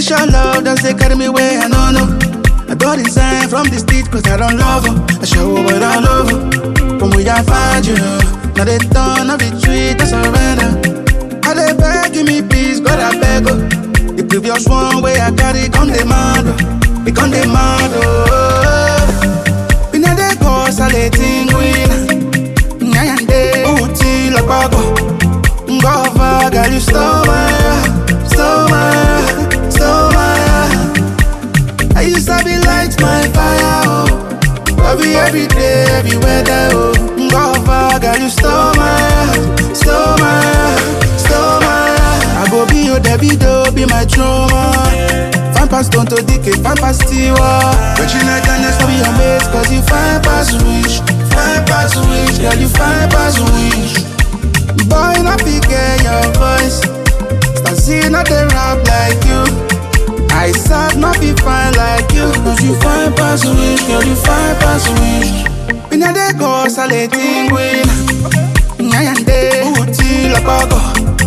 Special love does they carry me where I don't know. I got inside from the street cause I don't love her. I show her but I love her. From where I find you, now they turn of the retreat, I surrender. I they begging me please, God I beg her. The previous one where I carry come demand, become demand. We know they cause a letting win. Nyayande, uti la bago. Ngova, girl you stole my heart, stole my heart, stole my heart. I used to be light my fire, oh. Love you every day, every weather, oh. Ngova, girl you stole my heart, stole my heart, stole my heart. I go be your Davido, be my trauma. Fan pass don't to decay, fan pass tiwa. But you like that next to be your mate, cause you fine pass wish. Fine pass wish, girl you fine pass wish. Boy not forget your voice. Start seeing not the rap like you. I said not be fine like you. Cause you fine pass wish, girl you fine pass wish. We know they go salating win. Nyayande, uti la bago.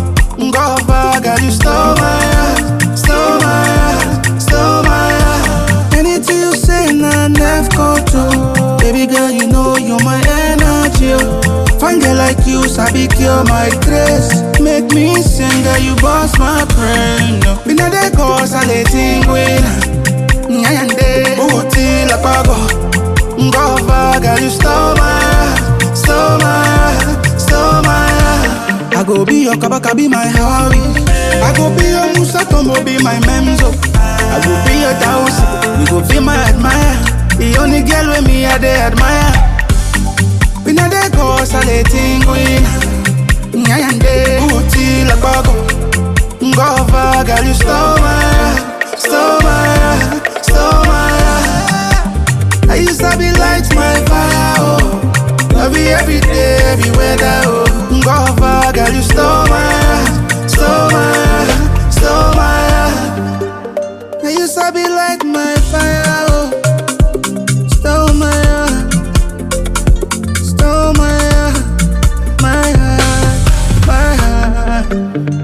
Ngova, girl you stole my heart, stole my heart, stole my heart. Anything you say nah never go to. Baby girl you know you're my energy. Fine girl like you, sabi cure my grace. Make me sing, girl you boss my brain. We know they cause a letting win. Nyayande, uti la bago. Ngova, girl you stole my heart, stole my heart, stole my heart. I go be your Kabaka, be my Hawaii. I go be your Musa Tombo, be my Memzo. I go be your Tausi, you go be my admire. The only girl with me I they admire. We know they cause a letting win. Nyayande, uti la bago. Ngova, girl you stole my heart, stole my heart, stole my heart. I used to be light my fire, oh. Love you every day, every weather, oh. Ngova, girl you stole my heart, stole my heart, stole my heart. I used to be light my fire, oh. Stole my heart, stole my heart, my heart, my heart.